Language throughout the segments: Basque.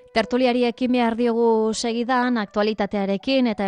Tertuliari ekin behar diogu segidan, aktualitatearekin eta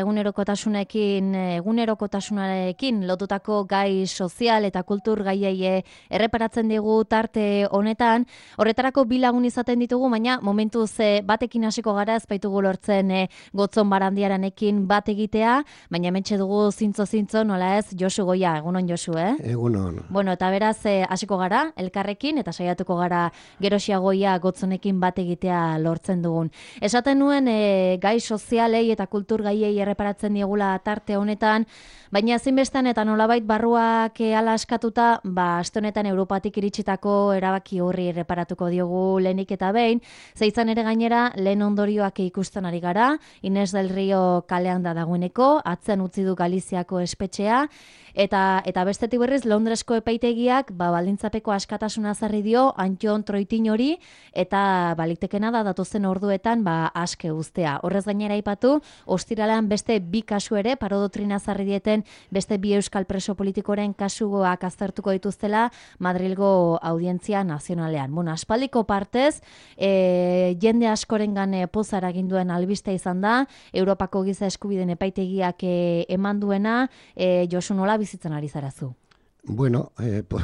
egunerokotasunarekin lotutako gai sozial eta kultur gaiei erreparatzen digu tarte honetan. Horretarako bi lagun izaten ditugu, baina momentuz batekin hasiko gara, ez baitugu lortzen Gotzon Barandiaranekin bat egitea, baina hementxe dugu zintzo, nola ez, Josu Goia, egunon Josu, Egunon. Bueno, eta beraz hasiko gara, elkarrekin, eta saiatuko gara Gerosiagoia Gotzonekin bat egitea lortzen dugun. Esaten nuen gai sozialei eta kultur gaiei erreparatzen diegula tarte honetan, baina ezinbestean eta nolabait barruak hala eskatuta, aste honetan Europatik iritsitako erabaki horri erreparatuko diogu lehenik eta behin, zeizan ere gainera lehen ondorioak ikusten ari gara, Inés del Rio kalean da dagoeneko, atzen utzi du Galiziako espetxea, eta bestetik berriz Londresko epaitegiak baldintzapeko askatasuna ezarri dio Antton Troitinori eta balitekena da datozen orduetan aske uztea. Horrez gainera aipatu, ostiralean beste bi kasu ere parodotrina ezarri dieten beste bi euskal preso politikoren kasuak aztertuko dituztela Madrilgo Audientzia Nazionalean. Bueno, aspaldiko partez, jende askorengan pozara egin duen albiste izan da, Europako giza eskubideen epaitegiak eman duena, Josu, nola bizitzen ari zarazu? Bueno,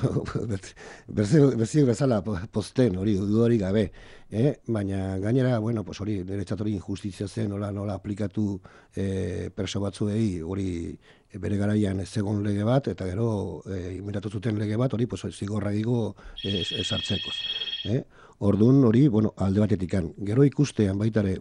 berziek bezala posten hori dudarik gabe, baina gainera, bueno, hori niretzat hori injustizia zen, nola aplikatu preso batzuei hori bere garaian ez egon lege bat, eta gero imitatu zuten lege bat, hori zigorra digo esartzekoz. Orduan hori, bueno, alde batetikan. Gero ikustean baitare,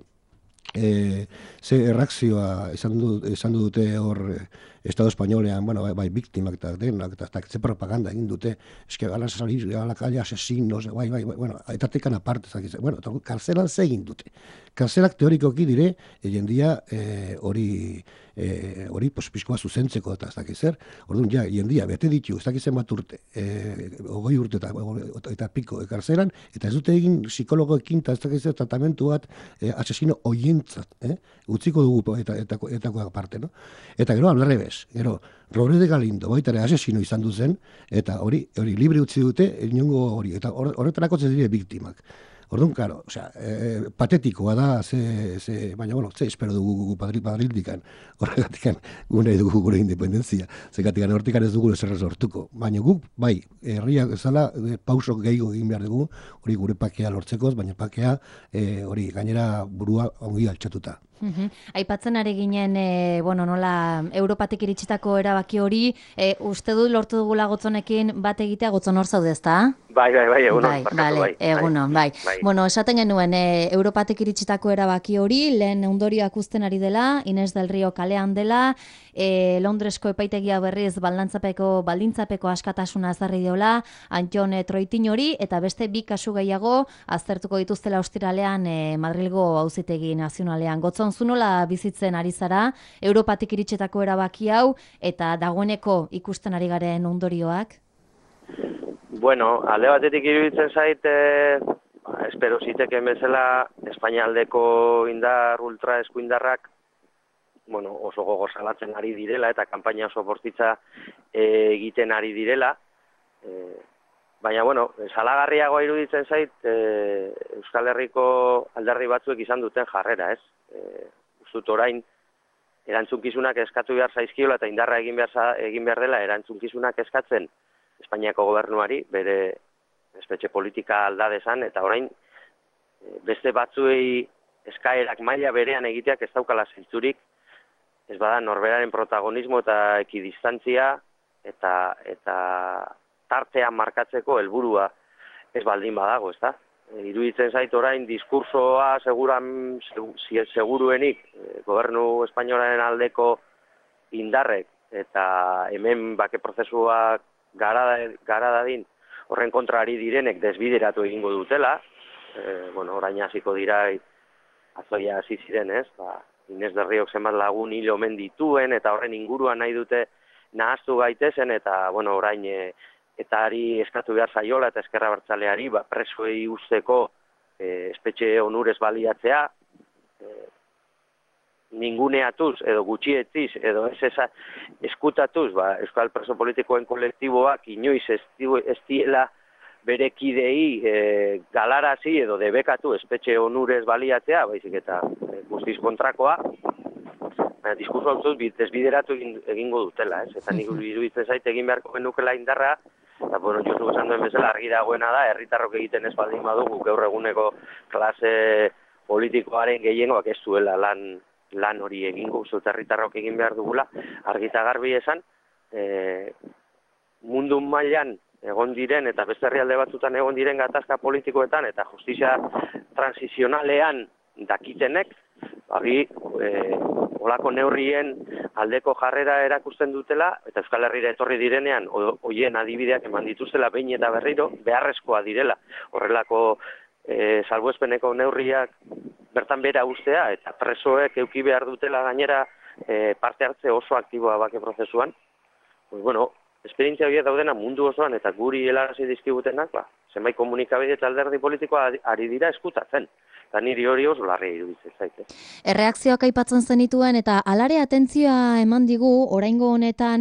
ze erreakzioa esan dute hor Estado Espainolean, bueno, bai biktimak eta denak, eta ze propaganda egin dute, eske gala salir a la calle asesinos, bai, bueno, etatekan aparte, bueno, karzelan ze egin dute. Karzelak teorikoki dire, jendia hori pizkoa zuzentzeko eta ez dakiz zer, orduan ja, jendia bete ditu, ez dakiz zenbat urte, 20 urte eta piko karzelan, eta ez dute egin psikologoekin eta ez dakiz zer tratamentu bat asesino oientzat, utziko dugu etako aparte, no? Eta gero aldarrebez, gero Robert de Galindo baitare asesino izan duzen, eta hori libre utzi dute, inongo hori, eta horretarako ez dire biktimak. Orduan, claro, patetikoa da, baina, bueno, espero dugu Madrildikan, horregatikan gure dugu gure independentzia, zegatikan hortikan ez dugu ezer sortuko. Baina guk, bai, herriak ezala, pausok gehiago egin behar dugu, hori gure pakea lortzekoz, baina pakea hori gainera burua ongi altxatuta. Aipatzen ari ginen, nola Europatik iritsitako erabaki hori, uste dut lortu dugula Gotzonekin bat egitea, Gotzon hor zaude, ezta? Bai, egunon. Egunon, bai. Bueno, esaten genuen, Europatik iritsitako erabaki hori, lehen ondorioak uzten ari dela, Inés del Rio kalean dela, Londresko epaitegia berriz baldintzapeko askatasuna ezarri diola, Antton Troitinori, eta beste bi kasu gehiago aztertuko dituztela ostiralean Madrilgo Auzitegi Nazionalean. Gotzon, zu nola bizitzen ari zara, Europatik iritsitako erabaki hau, eta dagoeneko ikusten ari garen ondorioak? Bueno, alde batetik iruditzen zait, espero ziteken bezala, Espainialdeko indar, ultra eskuindarrak, oso gogor salatzen ari direla, eta kanpaina oso bortitza egiten ari direla. Baina, salagarriagoa iruditzen zait, Euskal Herriko alderdi batzuek izan duten jarrera, ez? Uzut orain, erantzunkizunak eskatu behar zaizkiola, eta indarra egin behar dela erantzunkizunak eskatzen Espainiako gobernuari, bere espetxe politika alda dezan, eta orain beste batzuei eskaerak maila berean egiteak ez daukala zentzurik, ez bada norberaren protagonismo eta ekidistantzia eta tartean markatzeko helburua ez baldin badago, ezta? Iruditzen zait orain diskursoa seguruenik gobernu espainolaren aldeko indarrek eta hemen bake prozesuak gara dadin horren kontrari direnek desbideratu egingo dutela, orain hasiko dira azoia hasi ziren, ez? Inés del Riok zenbat lagun hil omen dituen eta horren inguruan nahi dute nahaztu gaitezen eta orain eta ari eskatu behar zaiola eta Ezkerra Abertzaleari presoei usteko espetxe onurez baliatzea, ninguneatuz edo gutxietziz edo eskutatuz Euskal Preso Politikoen kolektiboak inoiz ez diela bere kidei galarazi edo debekatu espetxe onurez baliatzea, baizik eta guztiz kontrakoa, diskurso hau desbideratu egingo dutela, ez? Eta nik iruditzen zait egin beharko genukela indarra, eta, bueno, Josu esan duen bezala argi dagoena da, herritarrok egiten ez baldin badugu, gaur eguneko klase politikoaren gehiengoak ez duela lan hori egingo, uste herritarrok egin behar dugula, argi eta garbi esan, mundu mailan egon diren eta beste herrialde batzutan egon diren gatazka politikoetan eta justizia transizionalean dakitenek, olako neurrien aldeko jarrera erakusten dutela, eta Euskal Herrira etorri direnean, hoien adibideak eman dituztela behin eta berriro, beharrezkoa direla. Horrelako salbuespeneko neurriak bertan bera ustea, eta presoek euki behar dutela gainera parte hartze oso aktiboa bake prozesuan. Pues bueno, esperientzia horiek daudena mundu osoan eta guri helarazi dizkigutenak, zenbait komunikabide eta alderdi politikoa ari dira eskutatzen. Eta niri hori oso larria iruditzen zaite. Erreakzioak aipatzen zenituen eta alare atentzioa eman digu oraingo honetan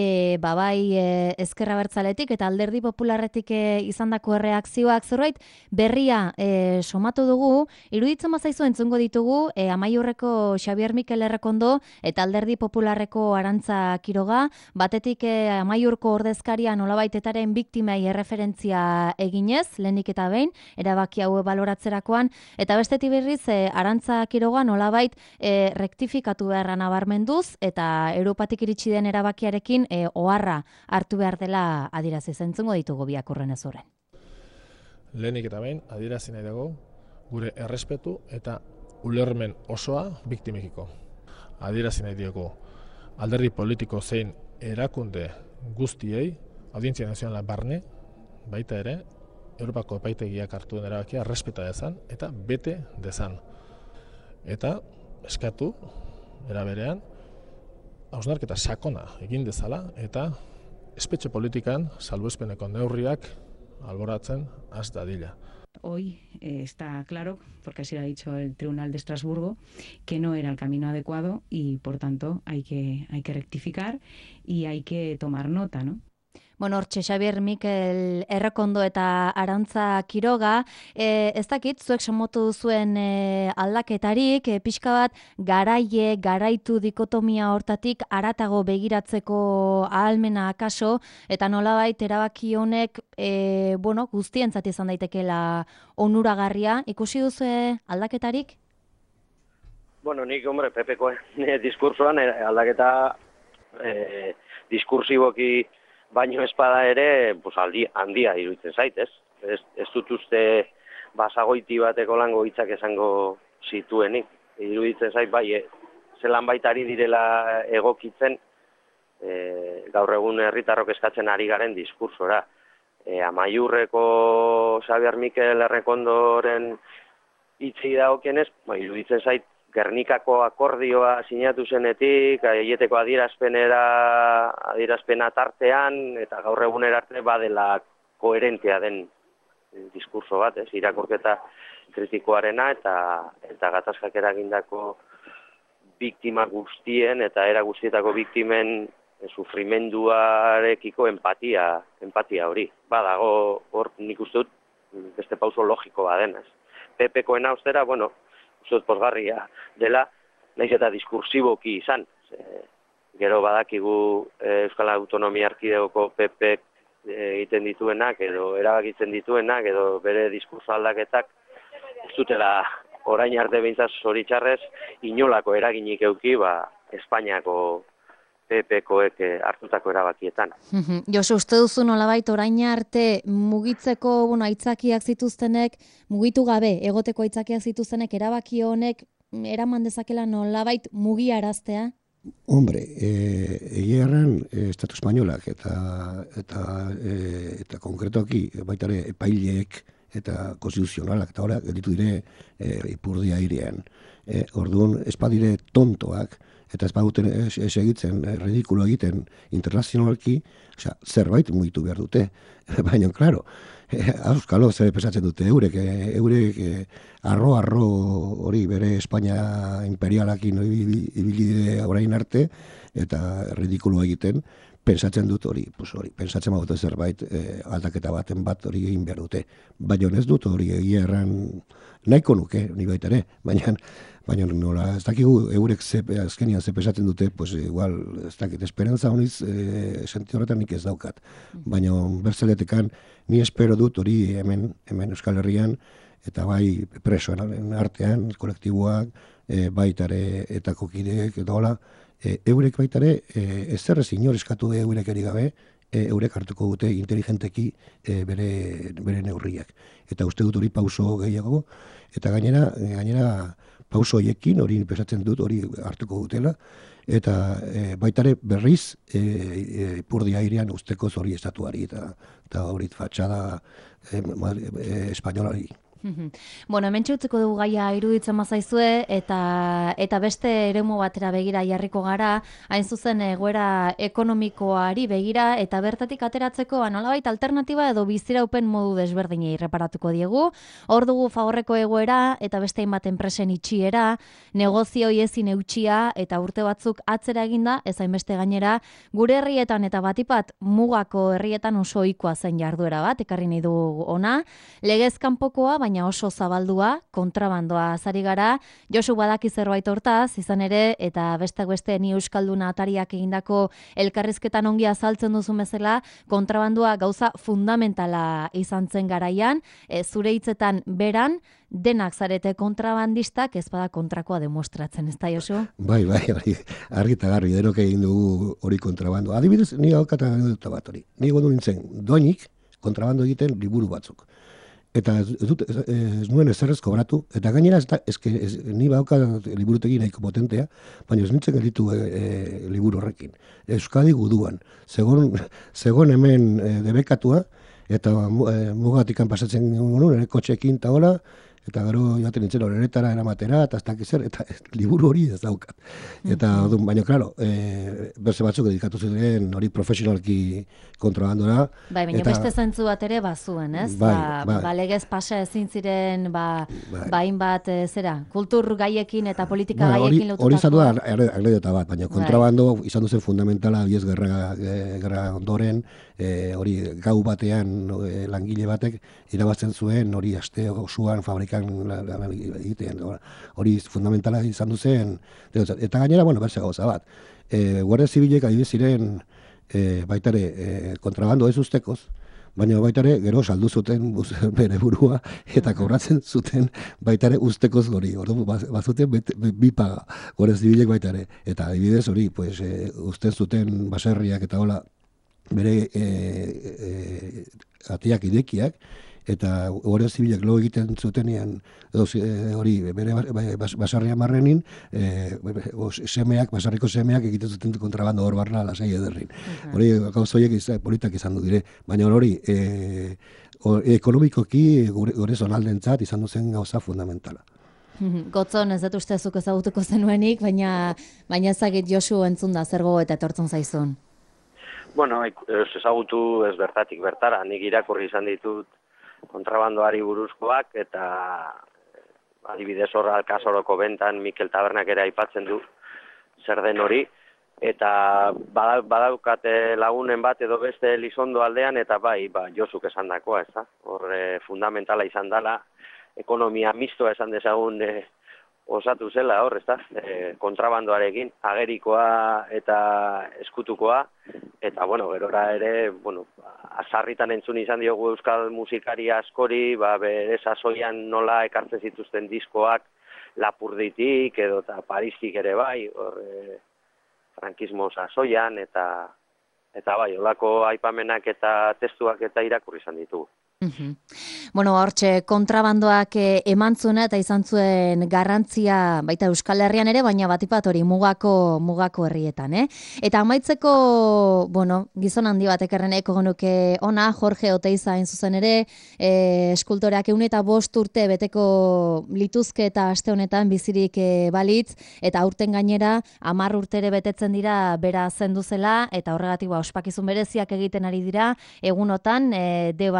bai ezker abertzaletik eta alderdi popularretik izandako erreakzioak zerbait berria somatu dugu, iruditzen bazaizu entzungo ditugu Amaiurreko Xabier Mikel Errekondo eta alderdi popularreko Arantza Quiroga, batetik Amaiurko ordezkaria nolabaitetaren biktimei erreferentzia eginez, lehenik eta behin, erabaki hau baloratzerakoan, eta bestetik berriz Arantza Quiroga nolabait rektifikatu beharra nabarmenduz eta Europatik iritsi den erabakiarekin oharra hartu behar dela adierazi. Entzungo ditugu biak hurrenez hurren. Lehenik eta behin adierazi nahi dugu gure errespetu eta ulermen osoa biktimekiko. Adierazi nahi diogu alderdi politiko zein erakunde guztiei, Audientzia Nazionala barne, baita ere, Europako epaitegiak hartu den erabakia errespeta dezan eta bete dezan. Eta eskatu, era berean, hausnarketa sakona egin dezala eta espetxe politikan salbuespeneko neurriak alboratzen has dadila. Hoy está claro, porque así lo ha dicho el Tribunal de Estrasburgo, que no era el camino adecuado y, por tanto, hay que rectificar y hay que tomar nota, ¿no? Bueno, hortxe Xabier Mikel Errekondo eta Arantza Quiroga, ez dakit, zuek somotu duzuen aldaketarik, pixka bat garaitu dikotomia hortatik aratago begiratzeko ahalmena akaso, eta nolabait erabaki honek guztientzat izan daitekeela onuragarria. Ikusi duzu aldaketarik? Bueno, nik, hombre, Pepeko diskursoan aldaketa diskursiboki baino espada ere, pues handia iruditzen zait, ez? Ez dut uste basagoiti bateko lango hitzak esango zituenik. Iruditzen zait, bai, zelan baitari direla egokitzen, gaur egun herritarrok eskatzen ari garen diskursora. Amaiurreko Xabier Mikel Errekondoren hitzi dagokienez, iruditzen zait, Gernikako akordioa sinatu zenetik, aieteko adierazpena tartean, eta gaur egunera arte badela koherentea den diskurso bat, irakurketa kritikoarena eta gatazkak eragindako biktima guztien eta era guztietako biktimen sufrimenduarekiko empatia hori. Badago hor nik uste dut beste pauso logiko badenaz. Pepekoena ostera, bueno, uste pozgarria dela, nahiz eta diskursiboki izan. Gero badakigu Euskal Autonomia Erkidegoko PPek egiten dituenak, edo erabakitzen dituenak, edo bere diskurso aldaketak, ez dutela orain arte behintzat zoritxarrez, inolako eraginik euki, Espainiako PPkoek hartutako erabakietan. Josu, uste duzu nolabait orain arte mugitzeko aitzakiak zituztenek, mugitu gabe egoteko aitzakiak zituztenek erabaki honek eraman dezakela nolabait mugiaraztea? Hombre, egia erran Estatu Espainolak eta konkretoki baita ere epaileek eta konstituzionalak eta horak ditu dire ipurdia airean. Orduan, ez badire tontoak, eta ez baduten ez egiten, ridikulo egiten internazionalki, zerbait mugitu behar dute. Baina, klaro, auskalo zer pesatzen dute, eurek arro hori bere Espainia imperialakin ibili dire orain arte, eta ridikulo egiten, Pensatzen dut hori, pensatzen badute zerbait aldaketa baten bat hori egin behar dute. Baina ez dut hori egia erran nahiko nuke, ni baita ere, baina nola, ez dakigu eurek azkenian ze pensatzen dute, pues igual, ez dakit, esperantza honiz sentido horretan nik ez daukat. Baina berzeletekan ni espero dut hori hemen Euskal Herrian, eta bai presoen artean, kolektiboak, baitare eta kokideek, eta hola, eurek baitare, ez zerrez inor eskatu eurek eri gabe, eurek hartuko dute inteligenteki bere neurriak. Eta uste dut hori pauso gehiago, eta gainera pauso horiekin hori pensatzen dut hori hartuko dutela, eta baitare berriz ipurdi airean usteko hori estatuari, eta hori fatxada espainolari. Bueno, hemen txutzeko dugu gaia iruditzen mazaizue, eta beste eremu batera begira jarriko gara, hain zuzen egoera ekonomikoari begira, eta bertatik ateratzeko nolabait alternatiba edo biziraupen modu desberdinei reparatuko diegu. Hor dugu Fagorreko egoera, eta beste hainbat enpresen itxiera, negozioi ezin eutxia, eta urte batzuk atzera eginda, ez hainbeste gainera, gure herrietan eta batipat mugako herrietan oso ohikoa zen jarduera bat, ekarri nahi dugu ona, legez kanpokoa, baina oso zabaldua, kontrabandoa azari gara. Josu badaki zerbait hortaz, izan ere, eta besteak beste ni euskalduna atariak egindako elkarrizketan ongi azaltzen duzu bezala, kontrabandoa gauza fundamentala izan zen garaian, zure hitzetan beran, denak zarete kontrabandistak, ez bada kontrakoa demostratzen, ez da, Josu? Bai, hori, argi eta garbi, denok egin dugu hori kontrabando. Adibidez, ni haukata dut bat hori. Ni gondu nintzen, doinik kontrabando egiten liburu batzuk. Eta ez nuen ezerrez kobratu, eta gainera ni bauka liburutegi nahiko potentea, baina ez nintzen gelditu liburu horrekin. Euskadi guduan, zegoen hemen debekatua, eta mugatikan pasatzen genuen, ere kotxekin eta hola, eta gero joaten nintzen horretara eramatera, eta ez dakizer, eta liburu hori ez daukat. Eta, baina, klaro, berze batzuk edikatu ziren hori profesionalki kontrabandora. Bai, baina beste zentzu bat ere bazuen, ez? Bai. Legez pasa ezin ziren, hainbat kultur gaiekin eta politika gaiekin lotutako. Hori izan du anekdota bat, baina kontrabando izan duzen fundamentala, abiez gerra ondoren, hori gau batean langile batek irabazten zuen, hori aste osoan fabrikan egiten, hori fundamentala izan duzen, eta gainera, berze gauza bat. Guardia Zibilek adibidez ziren baitare kontrabando ez ustekoz, baina baitare gero saldu zuten bere burua eta kobratzen zuten baitare ustekoz hori. Ordu bazuten bi paga Guardia Zibilek baitare. Eta adibidez hori, usten zuten baserriak eta hola bere atiak idekiak, eta Guardia Zibilak lo egiten zutenean hori bere basarria marrenin, basarriko semeak egiten zuten kontrabando hor barna lasai ederrin. Hori gauzoiek politak izan du dire, baina hori ekonomikoki gure zonaldentzat izan duzen gauza fundamentala. Gotzon, ez dut ustezuk ezagutuko zenuenik, baina ezagit Josu entzun da zer gogo eta etortzen zaizun. Bueno, ezagutu ez bertatik bertara, nik irakurri izan ditut kontrabandoari buruzkoak, eta adibidez hor Alkasoroko bentan Mikel Tabernak ere aipatzen du zer den hori, eta badaukate lagunen bat edo beste Elizondo aldean, eta bai, Josuk esan dakoa, ez da? Hor fundamentala izan dela, ekonomia mistoa esan dezagun osatu zela hor, ez da? Kontrabandoarekin, agerikoa eta eskutukoa, eta, gerora ere, azarritan entzun izan diogu euskal musikari askori, bere sasoian nola ekartzen zituzten diskoak Lapurditik edo eta Paristik ere bai, frankismo sasoian, eta bai, olako aipamenak eta testuak eta irakurri izan ditugu. Hortxe, kontrabandoak eman zuena eta izan zuen garrantzia baita Euskal Herrian ere, baina batipat hori mugako herrietan, Eta amaitzeko, gizon handi batek erreneko genuke ona, Jorge Oteiza hain zuzen ere, eskultoreak 105 urte beteko lituzke eta aste honetan bizirik balitz, eta aurten gainera 10 urtere betetzen dira bera zendu zela, eta horregatik ospakizun bereziak egiten ari dira, egunotan, Deban beste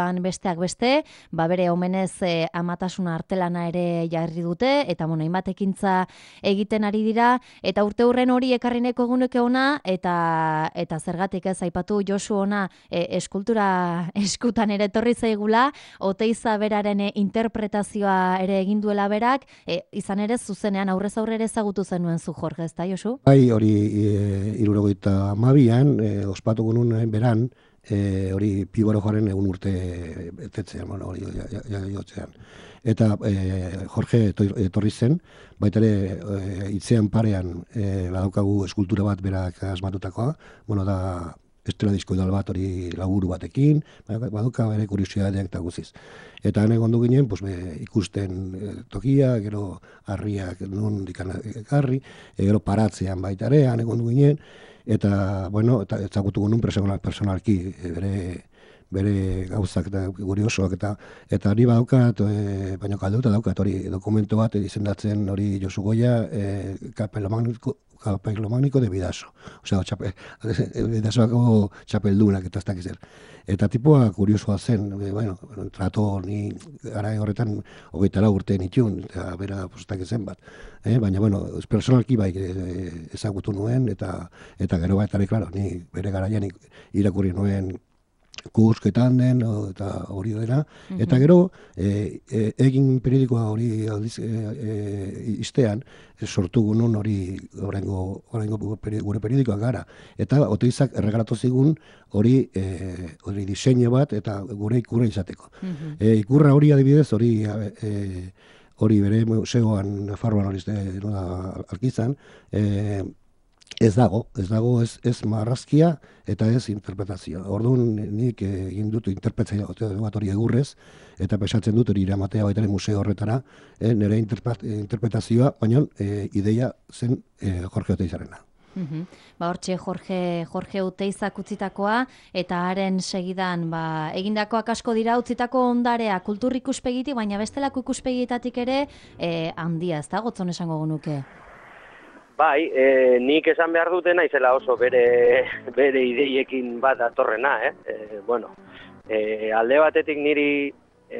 besteak beste, bere omenez amatasuna artelana ere jarri dute, eta hainbat ekintza egiten ari dira, eta urte hurren hori ekarrineko eguneke ona, eta zergatik ez aipatu Josu ona eskultura eskutan ere etorri zaigula, Oteiza beraren interpretazioa ere egin duela berak, izan ere zuzenean aurrez aurre ere ezagutu zenuen zu, Jorge, ezta, Josu? Bai, hori 72an, ospatuko nuen beran, hori Pibaro jaren egun urte betetzean, hori jotzean. Eta Jorge etorri zen, baita ere hitzean parean badaukagu eskultura bat berak asmatutakoa, da estela diskoidal bat hori laburu batekin, baduka bere kuriosidadeak eta guziz. Eta han egon du ginen, ikusten tokia, gero harriak non dikan ekarri, gero paratzean baita ere, han egon du ginen, eta, eta ezagutu genuen personalki bere gauzak eta guri osoak eta hori badaukat, baina kalduta daukat hori dokumento bat izendatzen hori Josu Goia Capelomagnico de Bidaso. Osea, Bidasoako txapeldunak eta ez dakiz zer. Eta tipoa kuriosoa zen, trato ni garai horretan 24 urte nituen, eta bera ez zen bat. Baina, personalki bai ezagutu nuen, eta gero baitare, klaro, ni bere garaian irakurri nuen kursketan den, eta hori dena, eta gero, egin periodikoa hori iztean, sortu gunun hori gure periodikoa gara, eta Oteizak erregalatu zigun hori diseinu bat, eta gure ikurra izateko. Ikurra hori adibidez, hori bere museoan, Nafarroan hori Alkizan, ez dago, ez marrazkia eta ez interpretazioa. Orduan nik egin dut interpretazio bat hori egurrez, eta pesatzen dut hori iramatea baita museo horretara, nire interpretazioa, baina ideia zen Jorge Oteizarena. Hortxe Jorge Oteizak utzitakoa, eta haren segidan egindakoak asko dira, utzitako ondarea kultur ikuspegiti, baina bestelako ikuspegitatik ere handia, ez da, Gotzon esango genuke? Bai, nik esan behar dutena izela oso bere ideiekin bat datorrena, alde batetik niri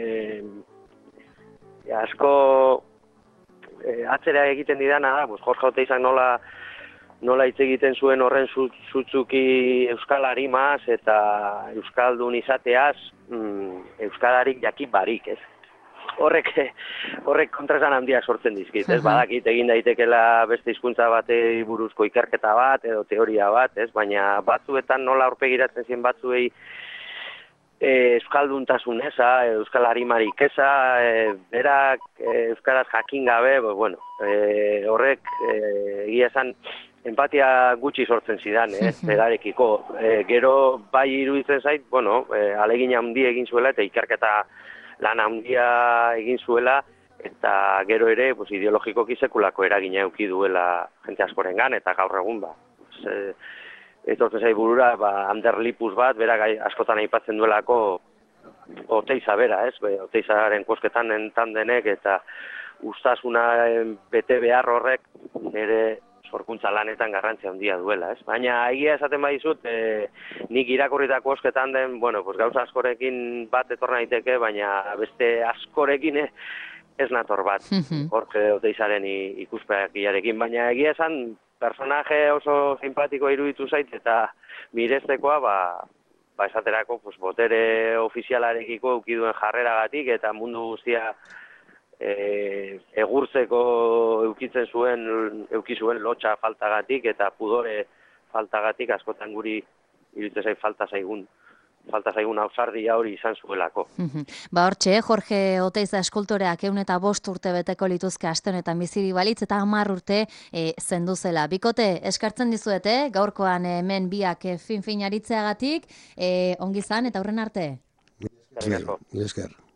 asko atzera egiten didana da, Jorge Oteizak nola hitz egiten zuen horren zutzuki euskal harimaz eta euskaldun izateaz euskalarik jakit barik, ez? Horrek kontraesan handiak sortzen dizkit, ez? Badakit egin daitekela beste hizkuntza batei buruzko ikerketa bat edo teoria bat, ez? Baina batzuetan nola aurpegiratzen zien batzuei euskalduntasun eza, euskal harimarik eza, berak euskaraz jakin gabe, horrek egia esan empatia gutxi sortzen zidan, berarekiko. Gero bai iruditzen zait, alegin handi egin zuela eta ikerketa lan handia egin zuela, eta gero ere ideologikoki sekulako eragina eduki duela jente askorengan, eta gaur egun etortzen zait burura Ander Lipus bat, berak askotan aipatzen duelako Oteiza bera, ez? Oteizaren kosketan denek, eta ustasuna bete behar horrek nire sorkuntza lanetan garrantzia handia duela, ez? Baina egia esaten badizut, nik irakurritako osketan den, gauza askorekin bat etor daiteke, baina beste askorekin ez nator bat, Jorge Oteizaren ikuspegiarekin, baina egia esan personaje oso simpatiko iruditu zait, eta mireztekoa, esaterako, botere ofizialarekiko eukiduen jarreragatik, eta mundu guztia egurtzeko euki zuen lotxa faltagatik eta pudore faltagatik askotan guri iruditzen zait falta zaigun ausardia hori izan zuelako. Hortxe, Jorge Oteiza eskultoreak 105 urte beteko lituzke aste honetan bizirik balitz eta 10 urte zendu zela. Bikote, eskartzen dizuete, gaurkoan hemen biak fin aritzeagatik, ongi izan eta aurren arte. Esker.